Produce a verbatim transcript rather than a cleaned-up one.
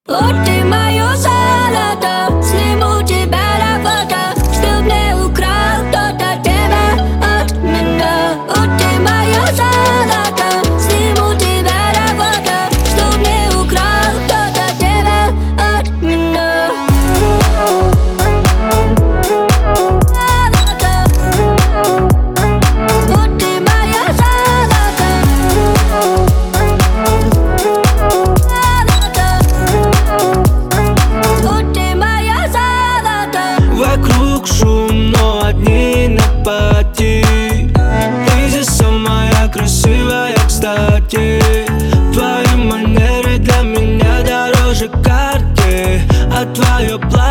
Вот ты моё золото, сниму тебя на фото, чтоб не украл кто-то тебя от меня. Вот ты моё золото, сниму тебя на фото, чтоб не украл кто-то тебя от меня. Вот ты моё золото. Вокруг шум, но одни на пати. Ты здесь самая красивая, кстати. Твои манеры для меня дороже карты, а твое платье